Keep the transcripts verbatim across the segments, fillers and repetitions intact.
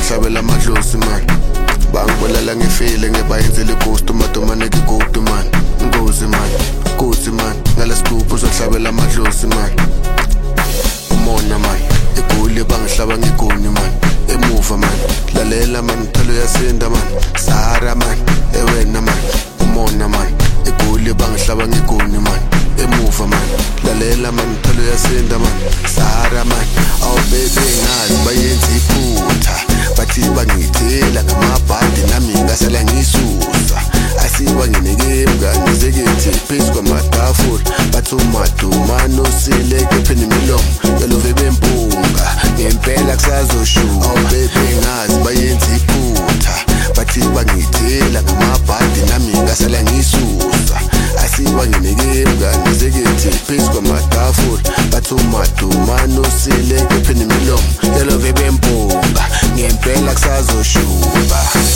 uzohlabela amadlozi man bangibulala ngifile ngebayenzele ghost umadumane kigudu man ngozi man ngozi man ngalesigubhu uzohlabela amadlozi man umona man egoli bangihlaba ngigoni man emuva man lalela man thalo yasinda man Sahara man ewena man umona man egoli bangihlaba ngigoni man emuva man lalela man thalo yasinda man Sahara man aw baby ngazi bayenza iphutha bathi bangithela ngamabhadi nami ngasala ngisusa asiba nginike mngani zekethi phezu kwamatafula bathi umadumano sileke pheni milomo yalove bempunga ngempela kusazoshuka aw baby ngazi bayenza iphutha bathi bangithela ngamabhadi nami ngasala ngisusa asiba nginike mngani zekethi phezu kwamatafula bathi umadumano sileke pheni milomo yalove bempunga ngempela kusazoshuka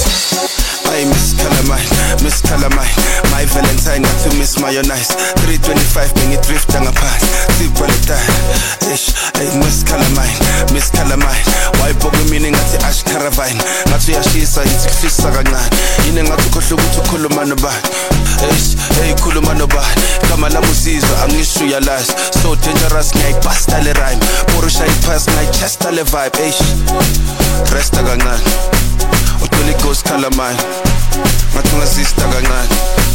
I miss Calamine, miss Calamine. My Valentine got to miss mayonnaise. three twenty-five minute drift on a pass. See Valentine, ish. I miss Calamine, miss Calamine. Why bog meaning at the ash caravan? Not to Yashisa, it's a fish saganan. In a to Koshu to Kulumanaba. Ish, hey Kulumanaba. Kamala Musizo, I'm used to your lies. So dangerous, like pastale rhyme. Porusha pass, my chest ale vibe. Ish, rest aganan. Holy Ghost Calamine, Matunga sister Gangan.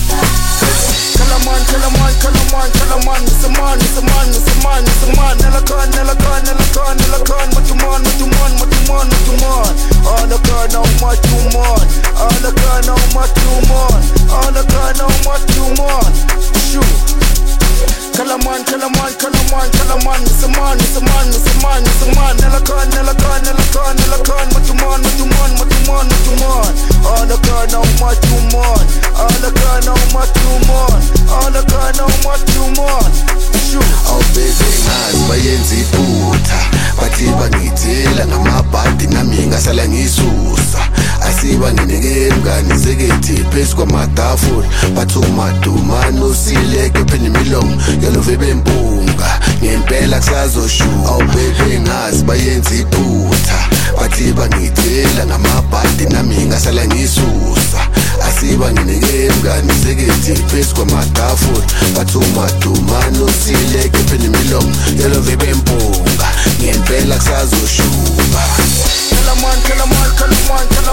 Calaman, Calaman, Calaman, Calaman, it's a man, it's a man, it's a man, it's a man. Nelakan, Nelakan, Nelakan, Nelakan, Matuman, Matuman, Matuman, Matuman. All the car now, Matuman. All the car now, Matuman. All the car now, Matuman. Shoot. Calaman, Calaman, Calaman, Calaman, it's a man, it's a man, it's a man, it's a man. Nelakan, Nelakan, Nelakan, Nelakan, Matuman, Matuman, Matuman, Matuman. All the car now, Matuman. All the car now, Matuman. All the car now, Matuman. Shoot. Aw baby ngazi bayenza iphutha bathi bangithela ngamabhadi nami ngasala ngisusa asiba nginike mngani zekethi phezu kwamatafula bathi umadumano sileke pheni milomo yalove bempunga ngempela kusazoshuka aw baby ngazi bayenza iphutha bathi bangithela ngamabhadi nami ngasala ngisusa asiba nginike mngani zekethi phezu kwamatafula bathi umadumano sileke pheni milomo yalove bempunga ngempela kusazoshuka Calaman, Calaman, Calaman, Calaman.